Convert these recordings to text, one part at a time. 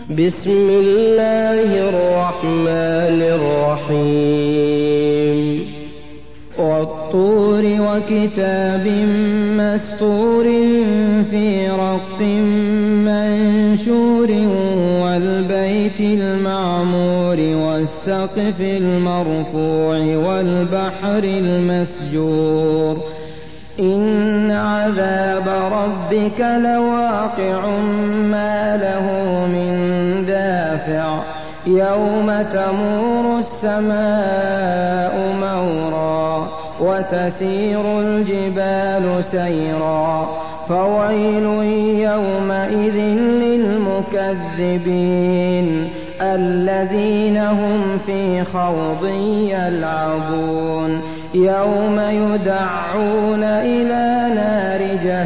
بسم الله الرحمن الرحيم والطور وكتاب مسطور في رق منشور والبيت المعمور والسقف المرفوع والبحر المسجور إن عذاب ربك لواقع ما له من دافع يوم تمور السماء مورا وتسير الجبال سيرا فويل يومئذ للمكذبين الذين هم في خوض يلعبون يوم يدعون إلى نار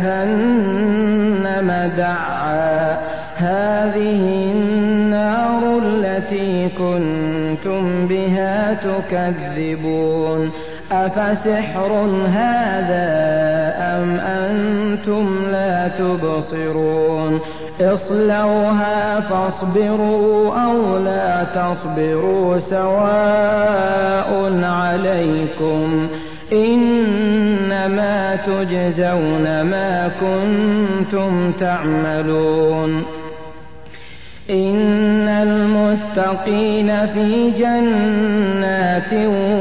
جهنم دعا هذه النار التي كنتم بها تكذبون أفسحر هذا أم أنتم لا تبصرون اصلوها فاصبروا أو لا تصبروا سواء عليكم إنما تجزون ما كنتم تعملون إن المتقين في جنات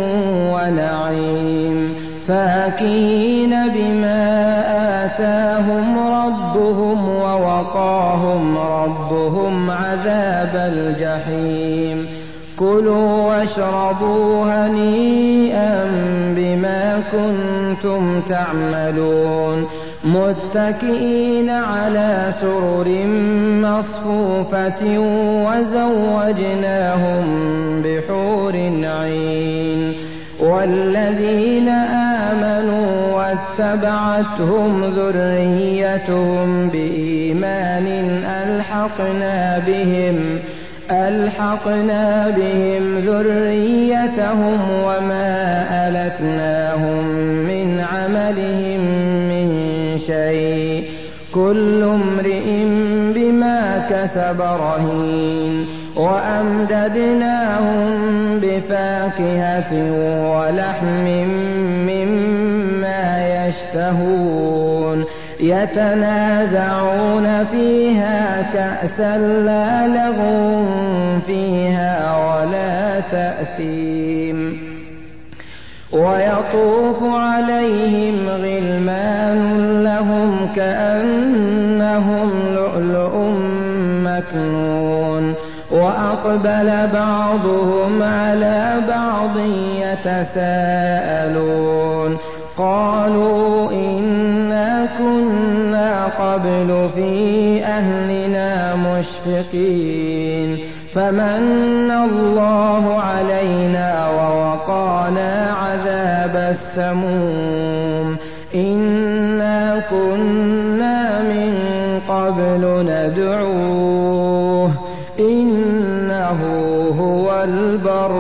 ونعيم فاكهين بما آتاهم ربهم ووقاهم ربهم عذاب الجحيم كلوا واشربوا هنيئا بما كنتم تعملون متكئين على سرر مصفوفة وزوجناهم بحور عين والذين آمنوا واتبعتهم ذريتهم بإيمان ألحقنا بهم ذريتهم وما ألتناهم من عملهم من شيء كل امرئ بما كسب رهين وأمددناهم بفاكهة ولحم مما يشتهون يتنازعون فيها كأسا لا لغو فيها ولا تأثيم ويطوف عليهم غلمان لهم كأنهم لؤلؤ مكنون وأقبل بعضهم على بعض يتساءلون قالوا إنا كنا قبل في أهلنا مشفقين فمن الله علينا ووقانا عذاب السموم إنا كنا من قبل ندعوه إنه هو البر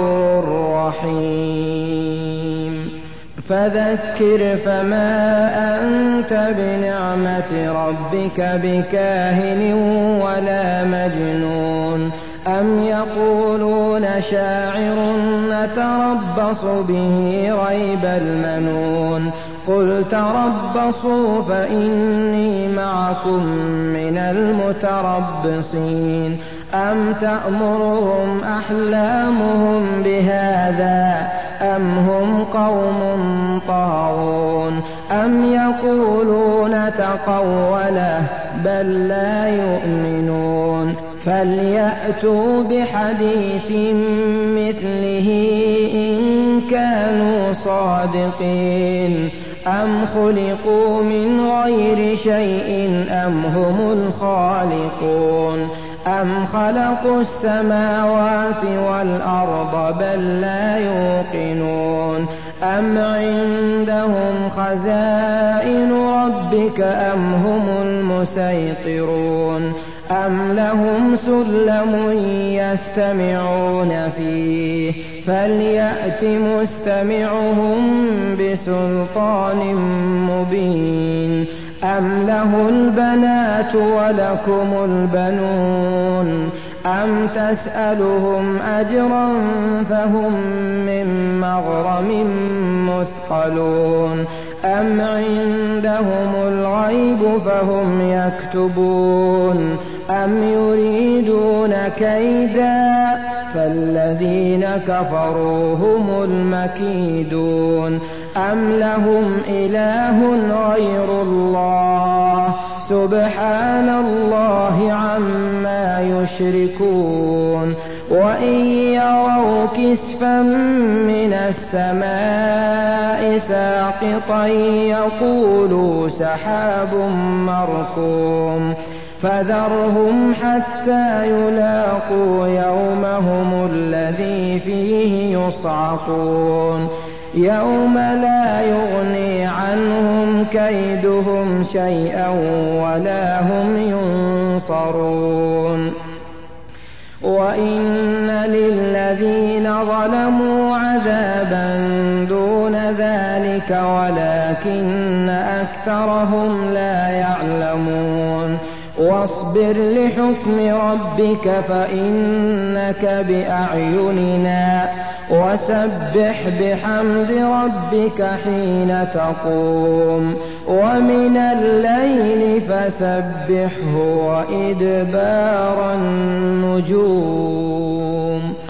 الرحيم فذكر فما أنت بنعمة ربك بكاهن ولا مجنون أم يقولون شاعر نتربص به ريب المنون قل تربصوا فإني معكم من المتربصين أم تأمرهم أحلامهم بهذا أم هم قوم طاغون أم يقولون تقوله بل لا يؤمنون فليأتوا بحديث مثله إن كانوا صادقين أم خلقوا من غير شيء أم هم الخالقون أم خلقوا السماوات والأرض بل لا يوقنون أم عندهم خزائن ربك أم هم المسيطرون أم لهم سلم يستمعون فيه فليأت مستمعهم بسلطان مبين أم له البنات ولكم البنون أَمْ تَسْأَلُهُمْ أَجْرًا فَهُم مِّن مَّغْرَمٍ مُّثْقَلُونَ أَمْ عِندَهُمُ الْغَيْبُ فَهُمْ يَكْتُبُونَ أَمْ يُرِيدُونَ كَيْدًا فَالَّذِينَ كَفَرُوا هُمُ الْمَكِيدُونَ أَمْ لَهُمْ إِلَٰهٌ غَيْرُ اللَّهِ سُبْحَانَ اللَّهِ عَمَّا يُشْرِكُونَ وَإِن يَرَوْا كِسْفًا مِّنَ السَّمَاءِ سَاقِطًا يَقُولُوا سَحَابٌ مَّرْكُومٌ فَذَرْهُمْ حَتَّىٰ يُلَاقُوا يَوْمَهُمُ الَّذِي فِيهِ يُصْعَقُونَ يَوْمَ لَا يُغْنِي عَنْهُمْ كَيْدُهُمْ شَيْئًا وَلَا هُمْ يُنصَرُونَ وَإِنَّ لِلَّذِينَ ظَلَمُوا عَذَابًا دُونَ ذَٰلِكَ وَلَٰكِنَّ أَكْثَرَهُمْ لَا يَعْلَمُونَ وَاصْبِرْ لِحُكْمِ رَبِّكَ فَإِنَّكَ بِأَعْيُنِنَا وَسَبِّحْ بِحَمْدِ رَبِّكَ حِينَ تَقُومُ وَمِنَ اللَّيْلِ فَسَبِّحْهُ وَإِدْبَارَ النُّجُومِ